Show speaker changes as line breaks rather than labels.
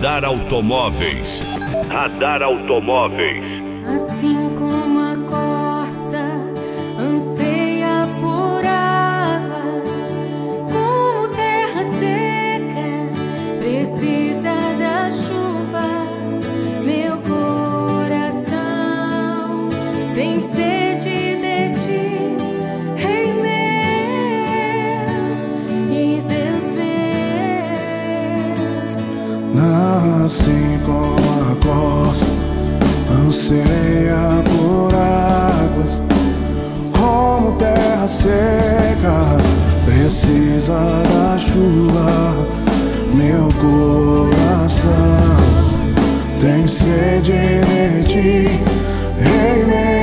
Radar Automóveis. Radar Automóveis.
Assim como a corça anseia por águas, como terra seca precisa da chuva, meu coração tem sede de ti, Rei meu e Deus meu.
Assim como a corça anseia por águas, como terra seca precisa da chuva, meu coração tem sede de ti, Rei meu